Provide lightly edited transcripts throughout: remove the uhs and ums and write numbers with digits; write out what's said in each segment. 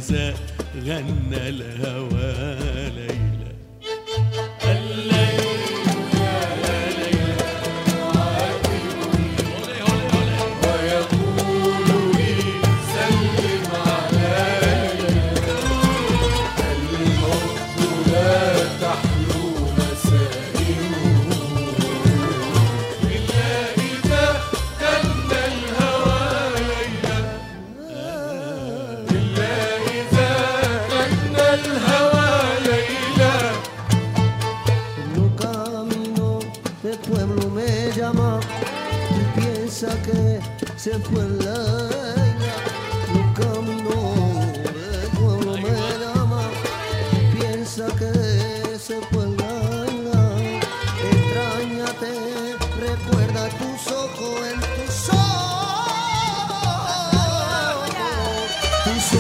مساء غنى الهوى ليلى. Se fue Laila, no camino del pueblo me llama, piensa que se fue Laila, extrañate, recuerda tus ojos en tus ojos, tus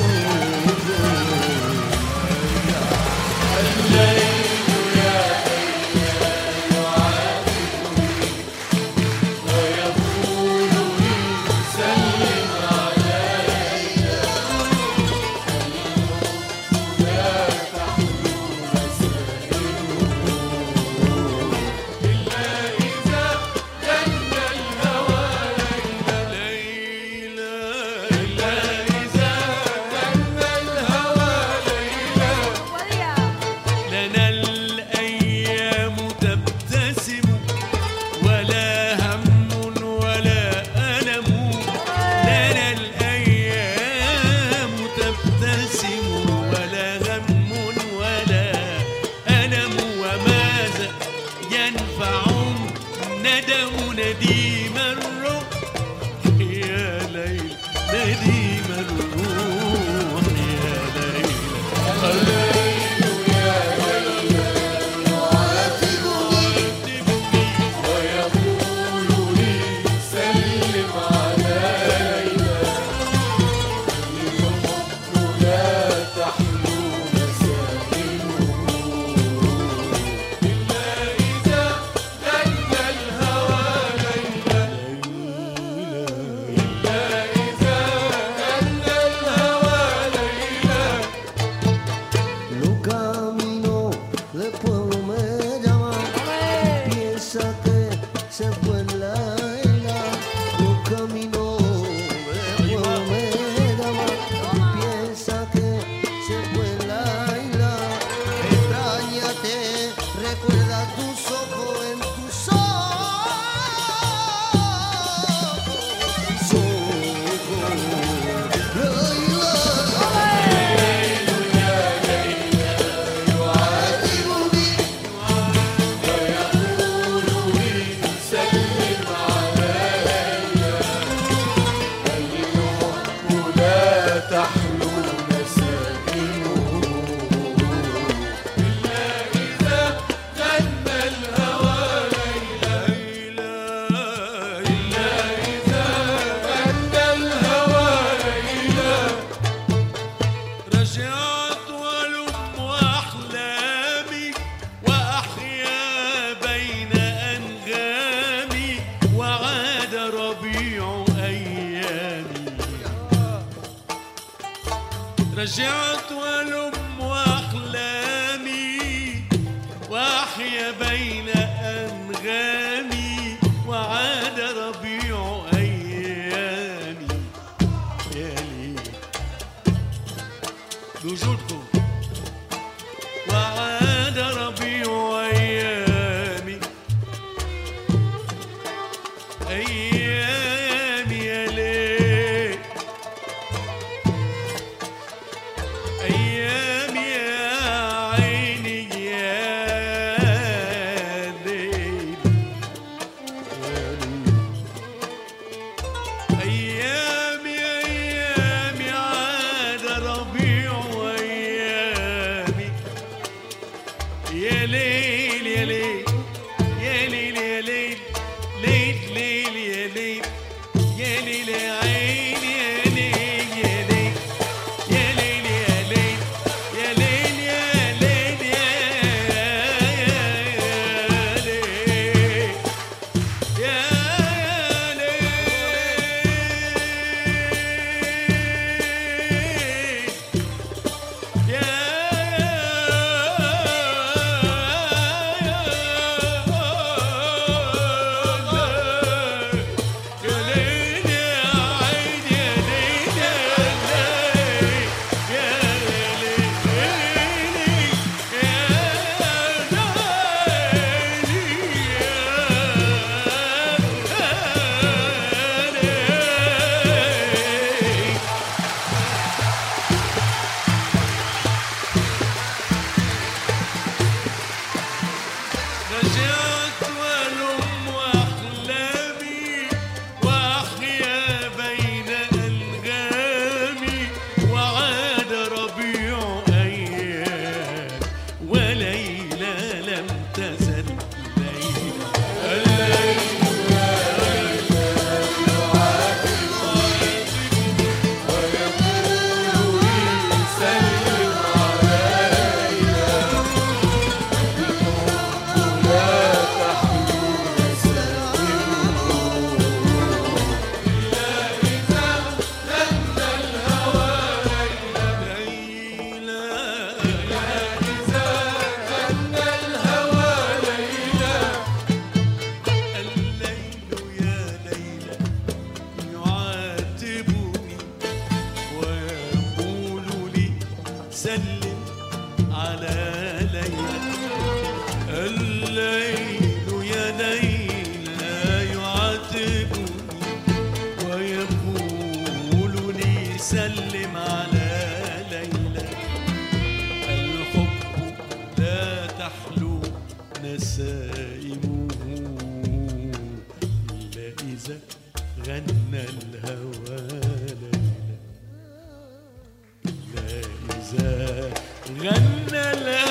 نديم الروح يا ليل، نديم الروح يا ليل. الليل يا ليل يعاتبني ويقول لي سلم على ليلى، الحب لا تحلو مساكنه إلا إذا غنى الهوى. Recuerda tus ojos en tus رجعت والم واحلامي واحيا بين انغامي وعاد ربيع ايامي. يا ليل بوجودكم وعاد ربيع ايامي، ايامي يا ليل، أيام يا عيني يا ليل، أيام يا أيام عاد ربيع أيام. سلم على ليلى. الليل يا ليلى يعاتبني ويقول لي سلم على ليلى. الحب لا تحلو نسائمه إلا إذا غنى الهوى ليلى. إلا إذا غنى الهوى